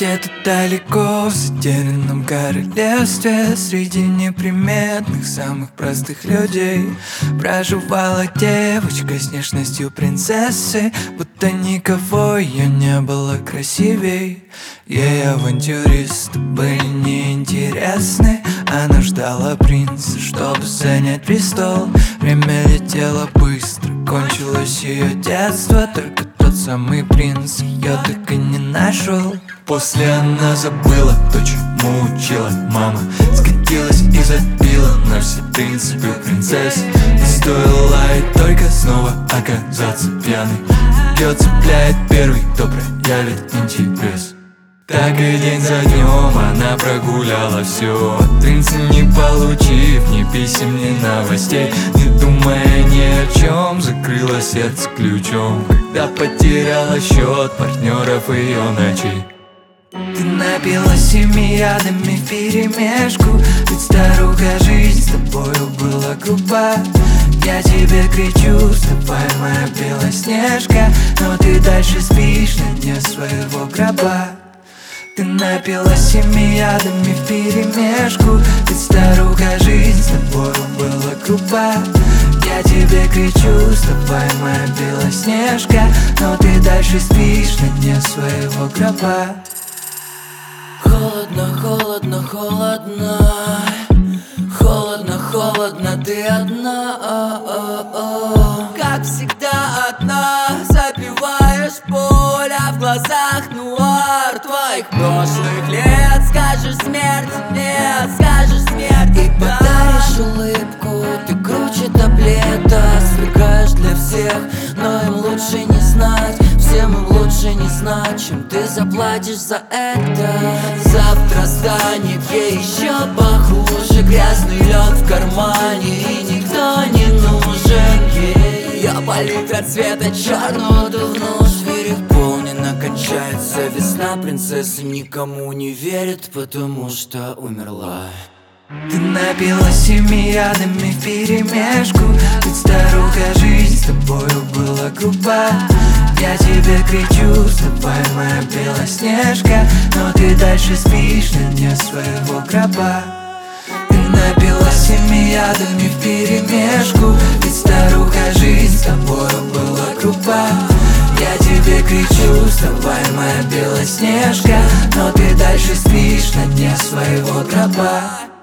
Где-то далеко, в затерянном королевстве, среди неприметных, самых простых людей, проживала девочка с внешностью принцессы, будто никого ее не было красивей. Ей авантюристы были неинтересны, она ждала принца, чтобы занять престол. Время летело быстро, кончилось ее детство, только тот самый принц ее так и не нашел. После она забыла то, чему учила мама, скатилась и забила на все принципы принцесс. И стоило ей только снова оказаться пьяной, ее цепляет первый, кто проявит интерес. Так и день за днем она прогуляла все, от принца не получив ни писем, ни новостей. Не думая ни о чем, закрыла сердце ключом, когда потеряла счет партнеров ее ночей. Ты напилась ими ядами вперемешку, ведь старуха жизнь с тобою была груба. Я тебе кричу, вставай, моя белоснежка, но ты дальше спишь на дне своего гроба. Ты напилась ими ядами вперемешку, ведь старуха жизнь с тобою была груба. Я тебе кричу, вставай, моя белоснежка, но ты дальше спишь на дне своего гроба. Холодно, холодно, холодно, холодно, холодно, ты одна, как всегда одна. Запиваешь боль, а в глазах нуар твоих прошлых лет. Скажешь смерть, нет, скажешь смерть, и подаришь улыбку. Ты круче таблета, сверкаешь для всех, но им лучше не знать, всем им лучше не знать, чем ты заплатишь за это. Завтра станет ей еще похуже, грязный лед в кармане, и никто не нужен ей. Ее палитра цвета черного давно переполнена, кончается весна. Принцесса никому не верит, потому что умерла. Ты напилась ими ядами вперемешку, ведь старуха жизнь с тобою была груба. Я тебе кричу, вставай, моя белоснежка, но ты дальше спишь на дне своего гроба. Ты напилась ими ядами вперемешку, ведь старуха жизнь с тобою была груба. Я тебе кричу, вставай, моя белоснежка, но ты дальше спишь на дне своего гроба.